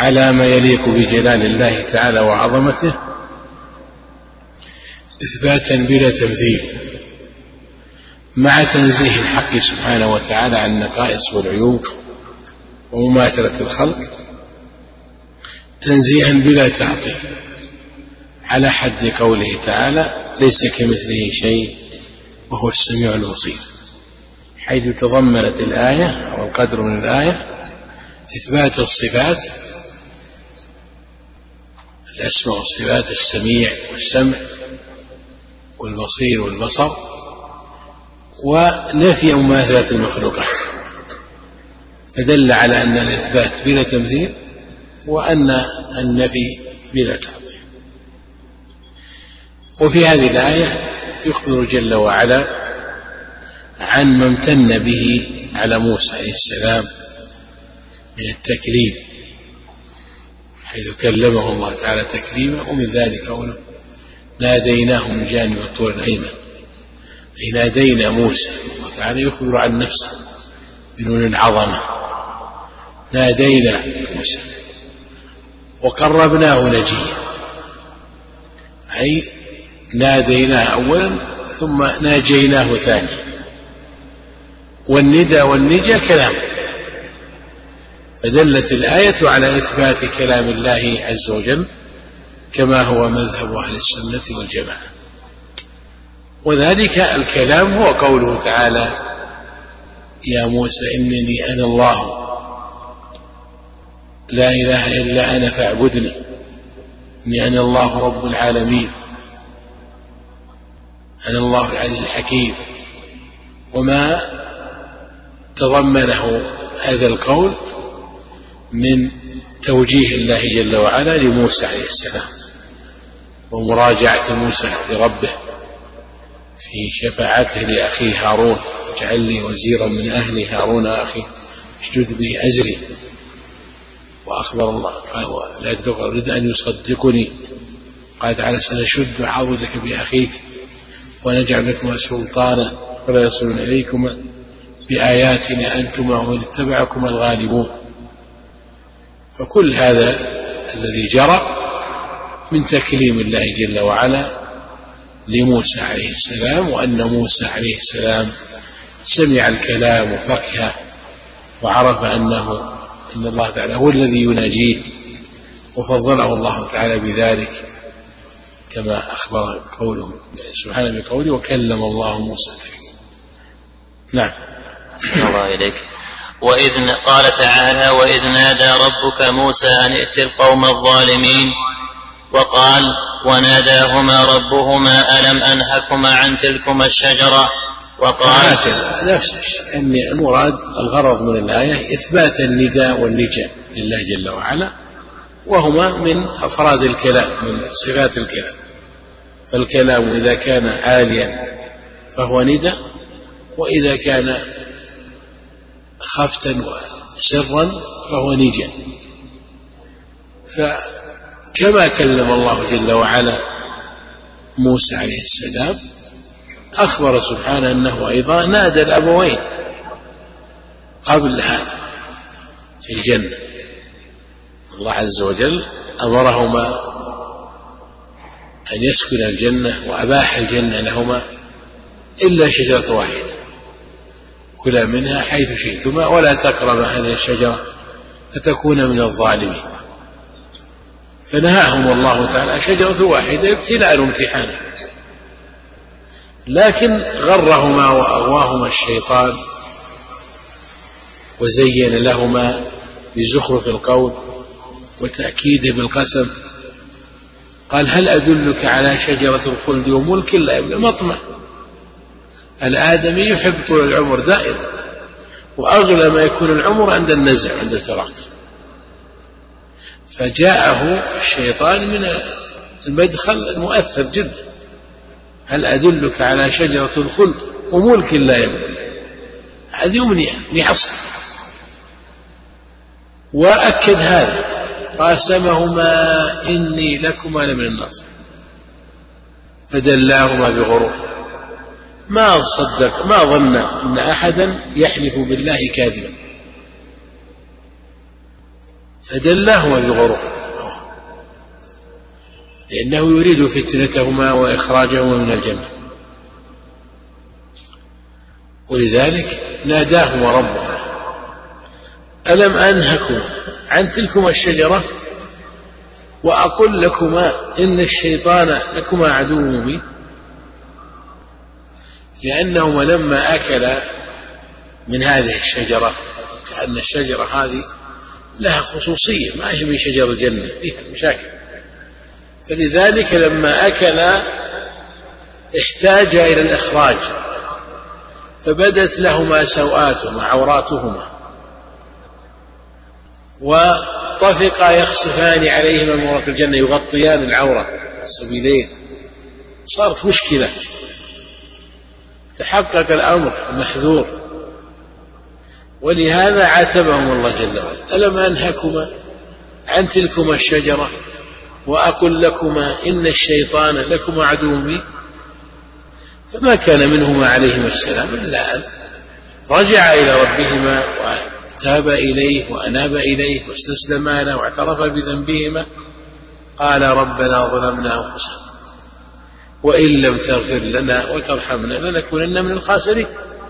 على ما يليق بجلال الله تعالى وعظمته إثباتا بلا تمثيل، مع تنزيه الحق سبحانه وتعالى عن النقائص والعيوب ومماثلة الخلق تنزيها بلا تعطيل، على حد قوله تعالى: ليس كمثله شيء وهو السميع البصير، حيث تضمنت الآية أو القدر من الآية إثبات الصفات، الأسماء والصفات: السميع والسمع والبصير والبصر، ونفي مماثلة المخلوقات، فدل على أن الإثبات بلا تمثيل وأن النفي بلا تعطيل. وفي هذه الآية يخبر جل وعلا عن ما امتن به على موسى عليه السلام من التكليم، حيث كلمه الله تعالى تكليما، ومن ذلك قوله: ناديناه من جانب الطور الأيمن، أي نادينا موسى. الله تعالى يخبر عن نفسه بنون العظمة: نادينا موسى وقربناه نجيا، أي ناديناه أولا ثم ناجيناه ثانيا. والندى والنجا كلام، فدلت الآية على إثبات كلام الله عز وجل كما هو مذهب أهل السنة والجماعة. وذلك الكلام هو قوله تعالى: يا موسى إنني أنا الله لا إله إلا أنا فاعبدني إني أنا الله رب العالمين أنا الله العزيز الحكيم. وما تضمنه هذا القول من توجيه الله جل وعلا لموسى عليه السلام، ومراجعة موسى لربه في شفاعته لأخيه هارون: اجعل لي وزيرا من أهلي هارون أخي اشدد به أزري. وأخبر الله لا ترد أن يصدقني، قال تعالى: سنشد عضدك بأخيك ونجعل لكما سلطانا ولا يصلون إليكما بآياتنا أنتما ومن اتبعكما الغالبون. فكل هذا الذي جرى من تكليم الله جل وعلا لموسى عليه السلام، وأن موسى عليه السلام سمع الكلام وفقه وعرف أن الله تعالى هو الذي يناجيه، وفضله الله تعالى بذلك كما أخبر قوله سبحانه بقوله: وكلم الله موسى تكليما. نعم. أحسن الله إليك. وإذ قال تعالى: وإذ نادى ربك موسى أن ائت القوم الظالمين، وقال: وناداهما ربهما ألم أنهكما عن تلكما الشجرة. وقال نفس الشيء، أن المراد الغرض من الآية إثبات النداء والنجاء لله جل وعلا، وهما من أفراد الكلام، من صفات الكلام. فالكلام إذا كان عاليا فهو نداء، وإذا كان خفتا وسرا فهو نجاء. فكما كلم الله جل وعلا موسى عليه السلام، أخبر سبحانه أنه أيضا نادى الأبوين قبل هذا في الجنة. الله عز وجل أمرهما أن يسكن الجنة وأباح الجنة لهما إلا شجرة واحدة: كلا منها حيث شئتما ولا تقربا هذه الشجرة فتكونا من الظالمين. فنهاهم الله تعالى شجرة واحدة ابتلاء وامتحانا، لكن غرهما وأغواهما الشيطان وزين لهما بزخرف القول وتأكيده بالقسم. قال: هل أدلك على شجرة الخلد وملك لا يبلى. مطمع الآدمي يحب طول العمر دائما، وأغلى ما يكون العمر عند النزع، عند الفراق. فجاءه الشيطان من المدخل المؤثر جدا: هل أدلك على شجرة الخلد وملك لا يبلى. هذه أمنية لحصل. وأكد هذا: قاسمهما إني لكما لمن الناصح. فدلاهما بغرور، ما صدق، ما ظن أن أحدا يحلف بالله كاذبا، فدلاهما بغرور، لأنه يريد فتنتهما وإخراجهما من الجنة، ولذلك ناداهما ربهما ألم أنهكما عن تلكما الشجرة وأقل لكما إن الشيطان لكما عدو مبين. لأنهما لما أكلا من هذه الشجرة، كأن الشجرة هذه لها خصوصية، ما هي من شجر الجنة، فيها مشاكل، فلذلك لما أكلا احتاج إلى الإخراج، فبدت لهما سوآتهما عوراتهما، وطفقا يخصفان عليهما من ورق الجنة يغطيان العورة السبيلين، صارت مشكلة، تحقق الأمر المحذور، ولهذا عاتبهم الله جل وعلا ألم أنهكما عن تلكما الشجرة وأقل لكما إن الشيطان لكما عدو مبين. فما كان منهما عليهما السلام إلا أن رجع إلى ربهما وتاب إليه وأناب إليه واستسلما له واعترف بذنبهما، قال ربنا ظلمنا أنفسنا وإن لم تغفر لنا وترحمنا لنكونن من الخاسرين.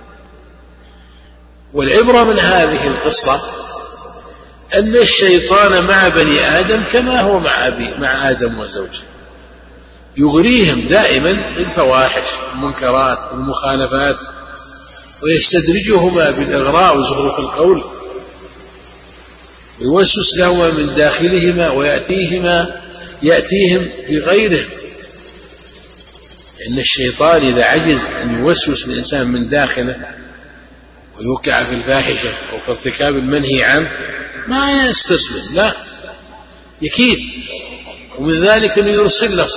والعبرة من هذه القصة أن الشيطان مع بني آدم كما هو مع آدم وزوجه، يغريهم دائما بالفواحش والمنكرات والمخالفات، ويستدرجهما بالإغراء وزخرف القول، ويوسوس لهما من داخلهما ويأتيهم بغيره. إن الشيطان إذا عجز أن يوسوس الإنسان من داخله ويوقع في الفاحشة أو في ارتكاب المنهي عنه ما يستسلم، لا يكيد. ومن ذلك أنه يرسل له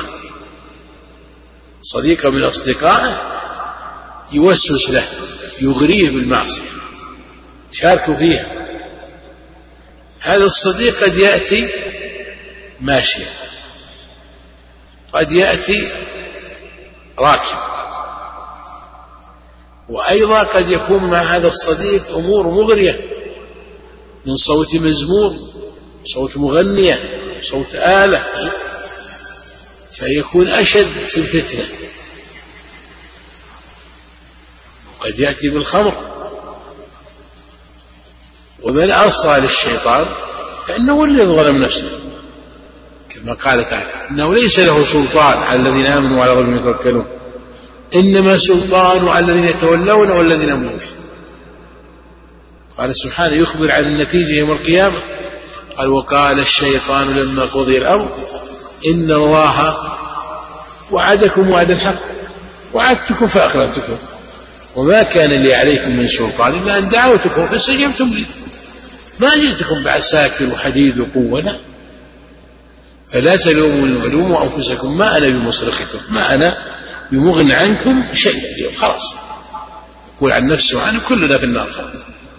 صديقة من أصدقائه يوسوس له، يغريه بالمعصية، شاركوا فيها. هذا الصديق قد يأتي ماشيا، قد يأتي راكب، وأيضا قد يكون مع هذا الصديق أمور مغرية من صوت مزمور، صوت مغنية، صوت آلة، فيكون أشد في الفتنة. وقد يأتي بالخمر. ومن أصغى للشيطان فإنه هو الذي ظلم نفسه، كما قال تعالى إنه ليس له سلطان على الذين آمنوا وعلى ربهم يتوكلون إنما سلطان على الذين يتولون والذين هم مشركون. قال سبحانه يخبر عن النتيجة يوم القيامة، قال وقال الشيطان لما قضي الأمر إن الله وعدكم وعد الحق وعدتكم فأخلفتكم وما كان لي عليكم من سلطان إلا أن دعوتكم فاستجبتم لي ما جئتكم بعساكر وحديد وقوة، لا. فلا تلوموني ولوموا أنفسكم ما أنا بمصرخكم، ما أنا بمغن عنكم شيء اليوم، خلاص. يقول عن نفسه وعنه كلنا في النار خلاص.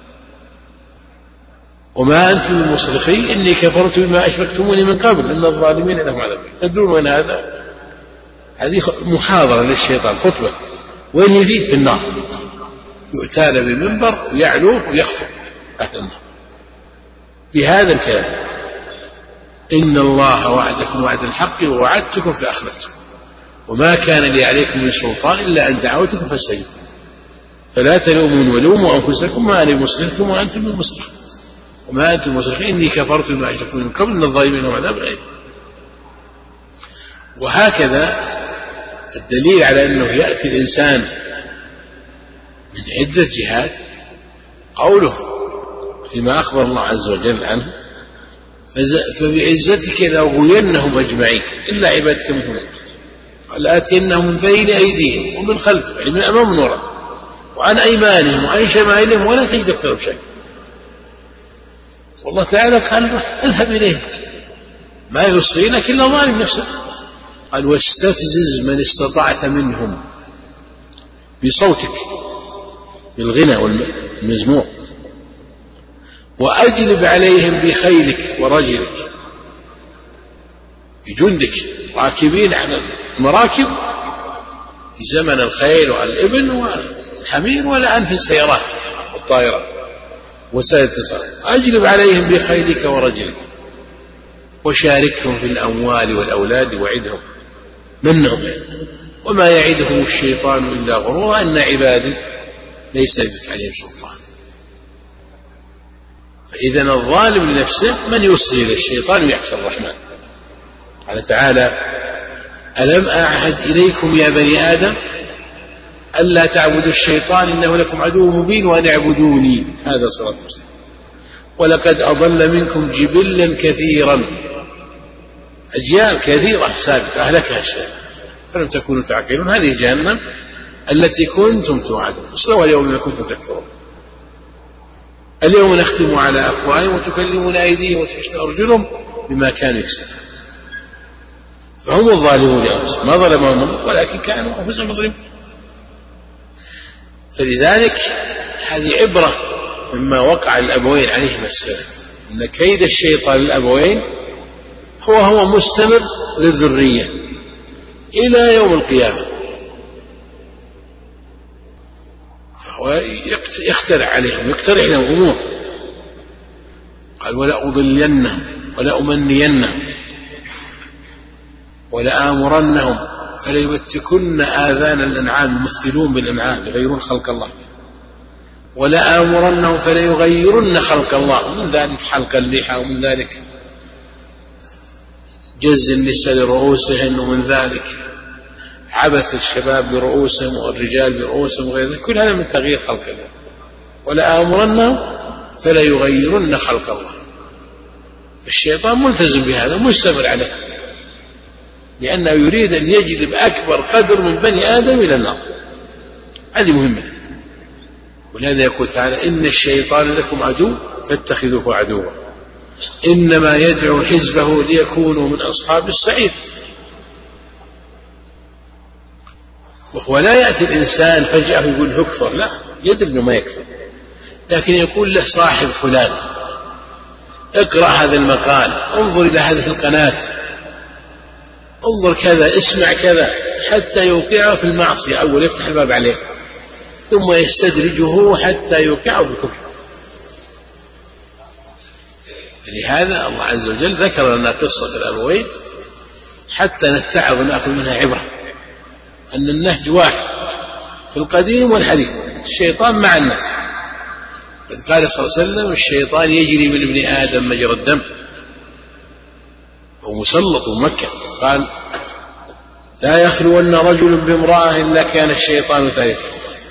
وما أنتم بمصرخي إني كفرت بما أشركتموني من قبل إن الظالمين لهم عذاب. تدرون وين هذا؟ هذه محاضرة للشيطان، خطبة. وين هي فيه؟ في النار. يؤتى بمنبر ويعلوه ويخطب أهل النار بهذا الكلام إن الله وعدكم وعد الحق ووعدتكم فأخلفتكم وما كان لي عليكم من سلطان إلا أن دعوتكم فاستجبتم فلا تلومون ولوموا أنفسكم ما أنا بمصرخكم وأنتم بمصرخ وما أنتم بمصرخين إني كفرت بما أشركتم من قبل إن الظالمين لهم عذاب أليم. وهكذا الدليل على أنه يأتي الإنسان من عدة جهات قوله فيما أخبر الله عز وجل عنه فبعزتك لأغوينهم أجمعين إلا عبادك منهم قال آتينهم من بين أيديهم ومن خلفهم، يعني من أمام نورا وعن أيمانهم وعن شمائلهم ولا تجد أكثرهم شيئا. والله تعالى قال اذهب إليهم ما يصغينك إلا ظالم نفسه. قال واستفزز من استطعت منهم بصوتك بالغنى والمزمور وأجلب عليهم بخيلك ورجلك بجندك راكبين على المراكب في زمن الخيل والإبل والحمير ولا أن في السيارات والطائرات وسائل الاتصال، أجلب عليهم بخيلك ورجلك وشاركهم في الأموال والأولاد وعدهم منهم، وما يعدهم الشيطان إلا غرورا إن عبادي ليس لك عليهم سلطان. فإذا الظالم لنفسه من يوصل إلى الشيطان ويحشى الرحمن. قال تعالى: ألم أعهد إليكم يا بني آدم ألا تعبدوا الشيطان إنه لكم عدو مبين وأن اعبدوني هذا صراط مستقيم ولقد أضل منكم جبلا كثيرا، أجيال كثيرة سابقة أهلكها الشيطان فلم تكونوا تعقلون. هذه جهنم التي كنتم توعدون اصلوها اليوم بما كنتم تكفرون. اليوم نختم على أفواههم وتكلمنا أيديهم وتشهد أرجلهم بما كانوا يكسبون. فهم الظالمون لأنفسهم، ما ظلمهم ولكن كانوا أنفسهم يظلمون. فلذلك هذه عبرة مما وقع الأبوين عليهما السلام، أن كيد الشيطان للأبوين هو مستمر للذرية إلى يوم القيامة، فهو يخترع عليهم، يقترح لهم أمور. قال: ولا أضلنهم ولا أمنينهم ولا آمرنهم فليبتكن آذان الأنعام، يمثلون بالأنعام يغيرون خلق الله، ولا آمرنهم فليغيرن خلق الله، من ذلك حلق اللحى، ومن ذلك جز النساء لرؤوسهن، ومن ذلك عبث الشباب برؤوسهم والرجال برؤوسهم وغير ذلك، كل هذا من تغيير خلق الله. ولا آمرنهم فليغيرن خلق الله. فالشيطان ملتزم بهذا مستمر عليه، لأنه يريد أن يجلب أكبر قدر من بني آدم إلى النار. هذه مهمة. ولهذا يقول تعالى: إن الشيطان لكم عدو فاتخذوه عدوا إنما يدعو حزبه ليكونوا من أصحاب السعير. وهو لا يأتي الإنسان فجأة يقول اكفر، لا، يدري أنه ما يكفر، لكن يقول له صاحب فلان اقرأ هذا المقال، انظر إلى هذه القناة، انظر كذا، اسمع كذا، حتى يوقعه في المعصية أول، يفتح الباب عليه، ثم يستدرجه حتى يوقعه بالكفر. لهذا الله عز وجل ذكر لنا قصة الأبوين حتى نتعظ ونأخذ منها عبرة، أن النهج واحد في القديم والحديث. الشيطان مع الناس، قد قال صلى الله عليه وسلم: الشيطان يجري من ابن آدم مجرى الدم، ومسلط مكة. قال: لا يخلون رجل بامرأة إلا كان الشيطان ثالثا.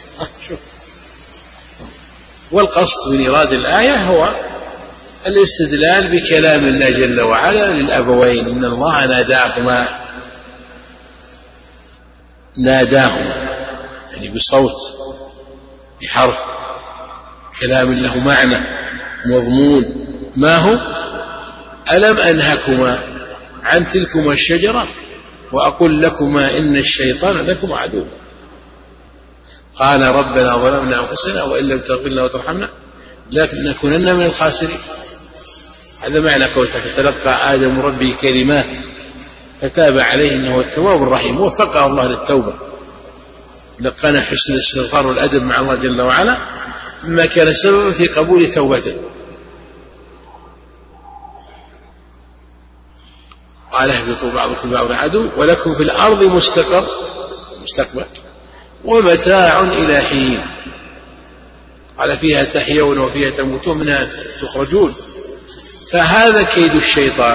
والقصد من إيراد الآية هو الاستدلال بكلام الله جل وعلا للأبوين: إن الله ناداهما يعني بصوت، بحرف، كلام له معنى مضمون. ما هو؟ ألم أنهكما عن تلكما الشجرة وأقول لكما إن الشيطان لكم عدو. قال: ربنا ظلمنا أنفسنا وإن لم تغفر لنا وترحمنا لنكونن من الخاسرين. هذا معنى قوله: فتلقى آدم ربه كلمات فتاب عليه إنه التواب الرحيم. وفقه الله للتوبة، لقنا حسن الاستغفار والأدب مع الله جل وعلا مما كان سببا في قبول توبته. قال: اهبطوا بعضكم بعض عدو ولكم في الأرض مستقبل ومتاع إلى حين. قال: فيها تحيون وفيها تموتون منها تخرجون. فهذا كيد الشيطان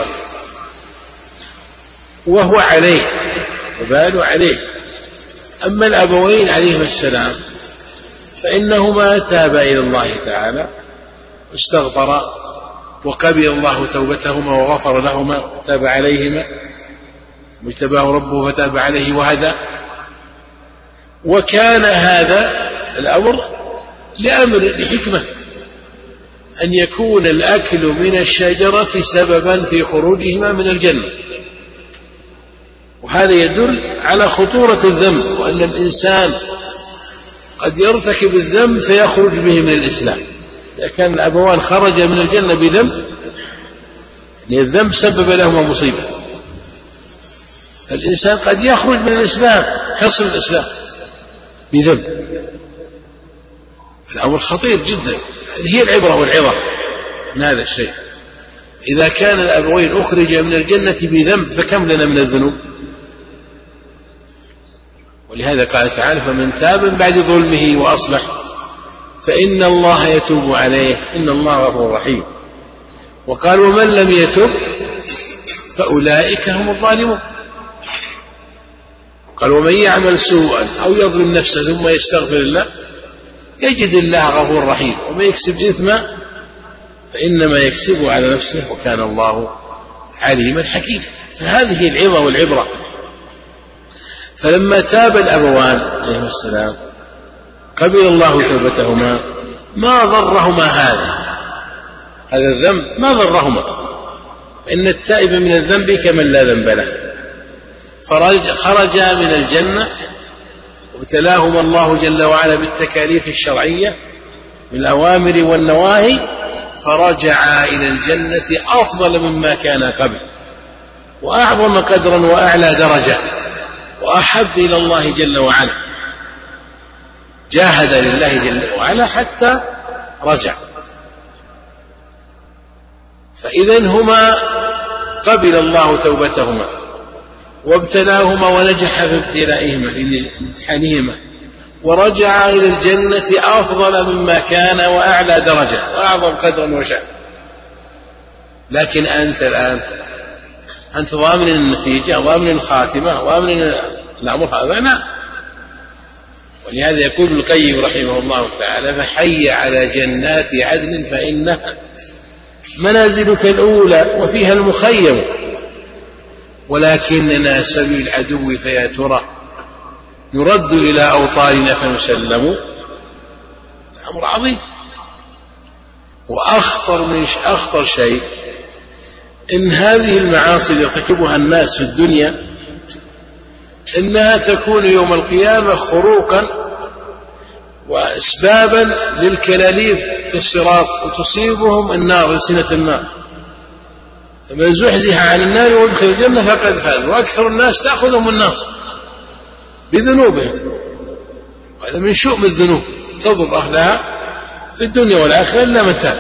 وهو عليه وبال عليه. أما الأبوين عليهما السلام فإنهما تابا إلى الله تعالى واستغفرا وقبل الله توبتهما وغفر لهما وتاب عليهما، واجتباه ربه فتاب عليه وهدى. وكان هذا الأمر لحكمة، أن يكون الأكل من الشجرة سببا في خروجهما من الجنة، وهذا يدل على خطورة الذنب، وأن الإنسان قد يرتكب الذنب فيخرج به من الإسلام. إذا كان الأبوان خرج من الجنة بذنب، لأن الذنب سبب لهما مصيبة، الإنسان قد يخرج من الإسلام، حصن الإسلام، بذنب. الأمر خطير جدا، هذه هي العبرة والعظة من هذا الشيء. إذا كان الأبوين أخرج من الجنة بذنب فكم لنا من الذنوب؟ ولهذا قال تعالى فمن تاب من بعد ظلمه وأصلح فإن الله يتوب عليه إن الله غفور رحيم. وقال ومن لم يتب فأولئك هم الظالمون. قال ومن يعمل سوءا أو يظلم نفسه ثم يستغفر الله يجد الله غفور رحيم. ومن يكسب إثما فإنما يكسبه على نفسه وكان الله عليما حكيما. فهذه هي العظة والعبرة. فلما تاب الأبوان عليهما السلام قبل الله توبتهما ما ضرهما هذا الذنب ما ضرهما، فإن التائب من الذنب كمن لا ذنب له. خرجا من الجنة وابتلاهما الله جل وعلا بالتكاليف الشرعية بالأوامر والنواهي فرجعا إلى الجنة أفضل مما كان قبل وأعظم قدرا وأعلى درجة وأحب إلى الله جل وعلا. جاهد لله جل وعلا حتى رجع. فإذا هما قبل الله توبتهما وابتلاهما ونجح في ابتلائهما في امتحانهما ورجعا إلى الجنة أفضل مما كان وأعلى درجة وأعظم قدرا وشأن. لكن أنت الآن أنت ضامن النتيجة ضامن الخاتمة ضامن الأمر هذا لا. ولهذا يقول ابن القيم رحمه الله تعالى فحي على جنات عدن فإنها منازلك الأولى وفيها المخيم ولكننا سبيل العدو فيا ترى نرد إلى أوطاننا فنسلم. الأمر عظيم. وأخطر شيء إن هذه المعاصي اللي يرتكبها الناس في الدنيا إنها تكون يوم القيامة خروقا وأسبابا للكلاليب في الصراط وتصيبهم النار سنة النار. فمن زحزح عن النار وادخل الجنة فقد فاز. وأكثر الناس تأخذهم النار بذنوبهم وهذا من شؤم الذنوب تضر أهلها في الدنيا والآخرة إلا من تاب.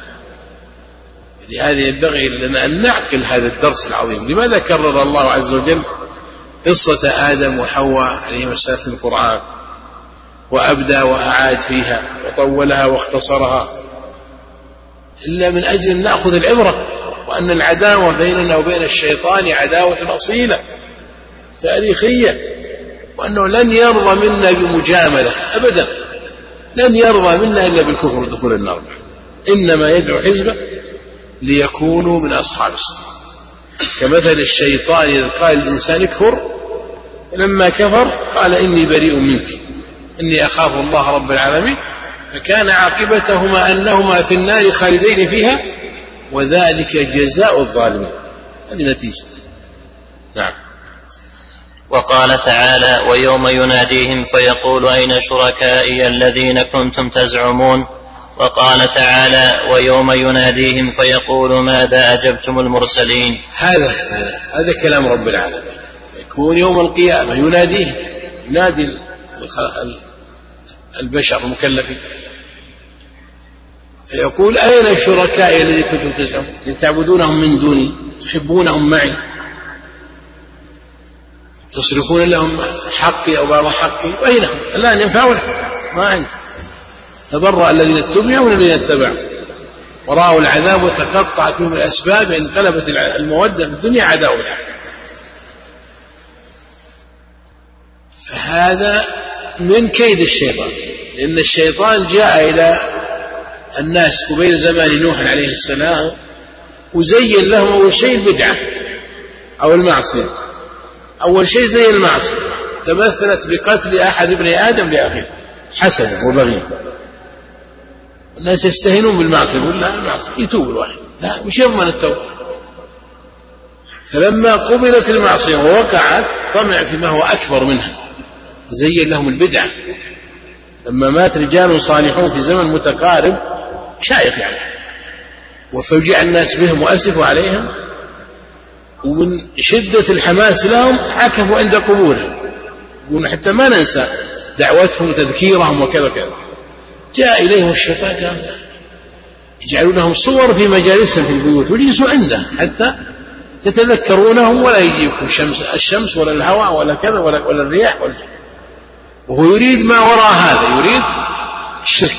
لهذا ينبغي لنا أن نعقل هذا الدرس العظيم. لماذا كرر الله عز وجل قصة آدم وحواء عليهما السلام في القرآن وأبدى وأعاد فيها وطولها واختصرها؟ إلا من أجل أن نأخذ العبرة وأن العداوة بيننا وبين الشيطان عداوة أصيلة تاريخية وأنه لن يرضى منا بمجاملة أبدا لن يرضى منا إلا بالكفر ودخول النار. إنما يدعو حزبه ليكونوا من أصحاب السعير. كمثل الشيطان إذ قال الإنسان اكفر فلما كفر قال إني بريء منك إني أخاف الله رب العالمين فكان عاقبتهما أنهما في النار خالدين فيها وذلك جزاء الظالمين. هذه نتيجة. نعم. وقال تعالى ويوم يناديهم فيقول أين شركائي الذين كنتم تزعمون. وقال تعالى ويوم يناديهم فيقول ماذا أجبتم المرسلين. هذا كلام رب العالمين. يكون يوم القيامة يناديهم ينادي البشر المكلفين فيقول أين شركائي الذين كنتم تزعمون تعبدونهم من دوني تحبونهم معي تصرفون لهم حقي أو بعض حقي وأينهم الآن ينفعون ما عندي. تبرأ الذين اتبعوا من الذين اتبعوا ورأوا العذاب وتقطعت بهم الأسباب انقلبت المودة في الدنيا عداوة. فهذا من كيد الشيطان لأن الشيطان جاء إلى الناس قبيل زمان نوح عليه السلام وزين لهم أول شيء البدعة أو المعصية. أول شيء زي المعصية تمثلت بقتل أحد ابن آدم لأخيه حسدا وبغيا. الناس يستهينون بالمعصية يقول لا المعصية يتوب الواحد لا مش يضمن التوبة. فلما قبلت المعصية ووقعت طمع فيما هو أكبر منها زين لهم البدعة. لما مات رجال صالحون في زمن متقارب شائخ يعني وفوجئ الناس بهم وأسفوا عليهم ومن شدة الحماس لهم عكفوا عند قبورهم يقولون حتى ما ننسى دعوتهم وتذكيرهم وكذا كذا. جاء إليهم الشيطان قال يجعلون لهم صور في مجالسهم في البيوت ويجلسوا عنده حتى تتذكرونهم، ولا يجيكم الشمس ولا الهواء ولا كذا ولا الرياح ولا شيء. وهو يريد ما وراء هذا، يريد الشرك.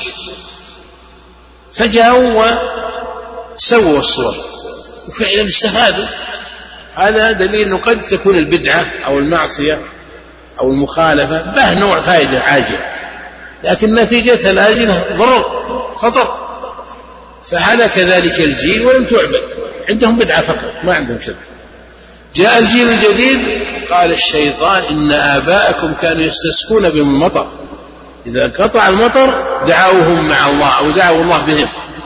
فجاءوا وسووا الصور وفعلا استفادوا. هذا دليل أنه قد تكون البدعة أو المعصية أو المخالفة به نوع فائدة عاجل، لكن نتيجتها الآجلة ضرر خطر. فهلك ذلك الجيل ولم تعبد، عندهم بدعة فقط ما عندهم شرك. جاء الجيل الجديد قال الشيطان إن آباءكم كانوا يستسقون بهم المطر، إذا قطع المطر دعوهم مع الله أو دعوا الله بهم.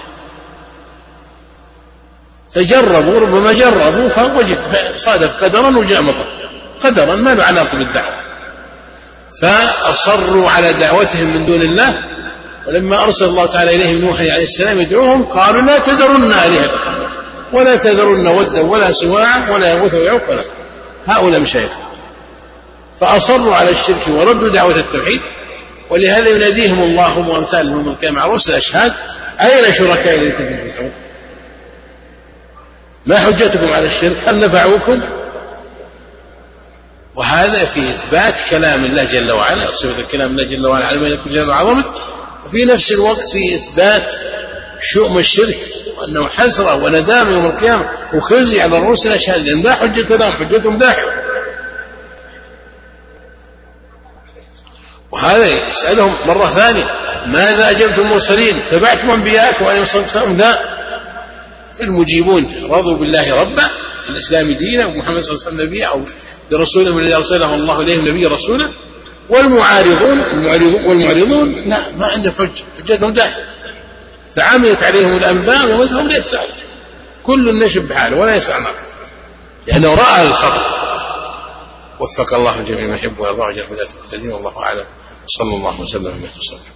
فجربوا، ربما جربوا فوجد صادف قدرا وجاء مطر قدرا ما له علاقة بالدعوة، فأصروا على دعوتهم من دون الله. ولما أرسل الله تعالى إليهم نوحا عليه السلام يدعوهم قالوا لا تذرن آلهتكم ولا تذرن ودا ولا سواعا ولا يغوث ويعوق ولا هؤلاء مشايخ. فأصروا على الشرك وردوا دعوة التوحيد. ولهذا يناديهم الله وأمثال يوم القيامة مع رسل الأشهاد أين شركائي الذين كنتم تزعمون؟ ما حجتكم على الشرك؟ هل نفعوكم؟ وهذا في إثبات كلام الله جل وعلا، صفة كلام الله جل وعلا على ما يكون جل وعظمه، وفي نفس الوقت في إثبات شؤم الشرك وأنه حسرة وندامة يوم القيامة وخزي على رؤوس الأشهاد، لأن لا حجة لهم، حجتهم داحضة. وهذا يسألهم مرة ثانية ماذا أجبتم المرسلين؟ تبعتم أنبياءكم وأن يصدقون؟ لا. فالمجيبون رضوا بالله ربا، الإسلام دينا، ومحمد صلى الله عليه وسلم نبيا، أو برسوله الذي أرسله الله إليهم نبي رسولا. والمعرضون لا، ما عندهم حجتهم داحضة، فعميت عليهم الأنباء ومدهم لا يسأل، كل نشب بحاله ولا يسأل عنه لأنه رأى الخطأ. وفق الله الجميع ما يحب ويرضى ويجعل هداية المهتدين، والله أعلم. صلى الله وسلم على